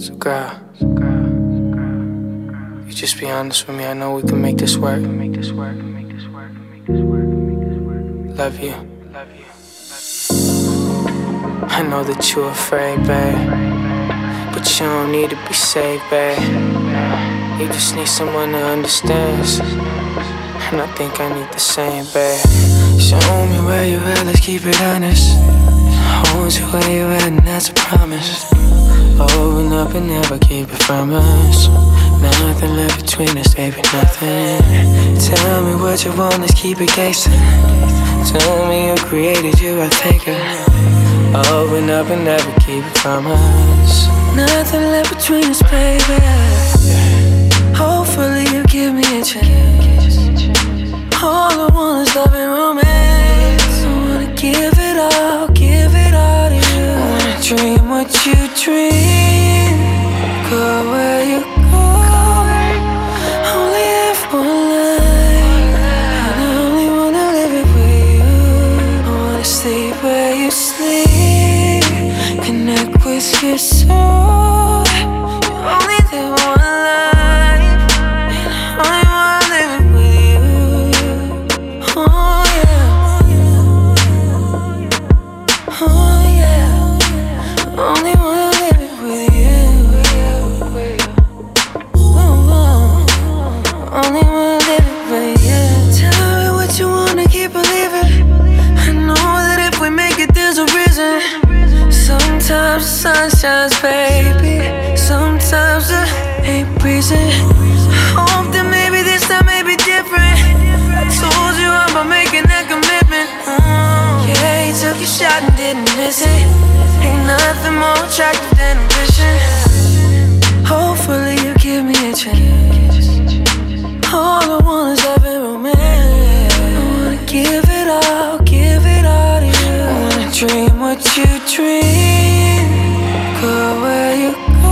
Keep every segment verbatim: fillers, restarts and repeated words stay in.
So girl, so girl, girl, girl, you just be honest with me. I know we can make this work. Make this work. Make this work. Make this work. Make this work. Love you. Love you. I know that you're afraid, babe, but you don't need to be saved, babe. You just need someone that understands, and I think I need the same, babe. Show me where you at, let's keep it honest. Hold you where you at, and that's a promise. Open up and never keep it from us. Nothing left between us, baby, nothing. Tell me what you want, let's keep it gangsta. Tell me who created you, I think it. Open up and never keep it from us. Nothing left between us, baby. Hopefully you give me a chance. All I want is love and romance. I wanna give it all, give it all to you. I wanna dream what you dream, go where you go. Only have one life, and I only wanna live it with you. I wanna sleep where you sleep, connect with your soul. You only live one life, and I only wanna live it with you. Oh yeah, oh yeah, only wanna live it with you. Oh, oh. Only wanna live it with you. Tell me what you wanna keep believing. I know that if we make it, there's a reason. Sometimes the sun shines, baby. Sometimes the ain't breezing. Hope that maybe this time may be different. I told you about making that commitment. Mm. Yeah, you took your shot and didn't miss it. Ain't nothing more attractive than ambition. Hopefully you give me a chance. All I want is love and romance. I wanna give it all, give it all to you. I wanna dream what you dream, go where you go.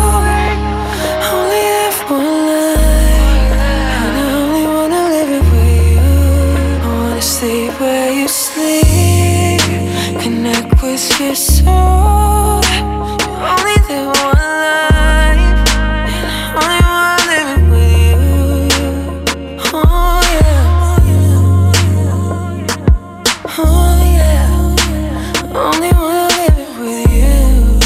Only have one life, and I only wanna live it with you. I wanna sleep where you sleep, connect with your soul. You only live one life, and I only wanna live it with you. Oh yeah, oh yeah, only wanna live it with you.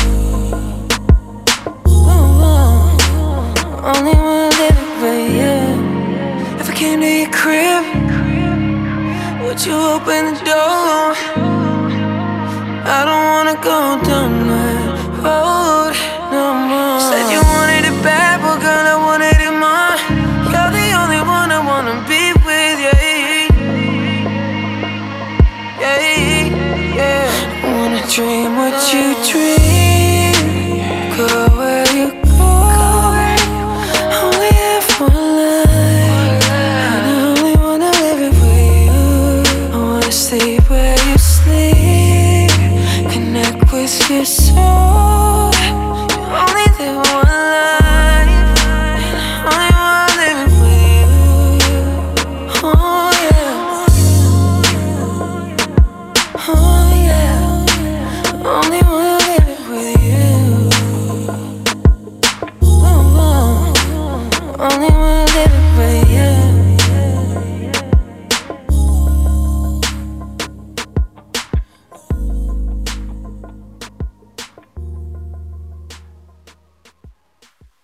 Oh, oh. Only wanna live it with you. If I came to your crib, would you open the door? I don't wanna go down that road no more. Said you wanted it bad, but girl, I wanted it more. You're the only one I wanna be with, yeah, yeah, yeah. I wanna dream what you dream, go where you go. Only have one life, and I only wanna live it with you. I wanna sleep where you sleep, connect with your soul. You only live one life.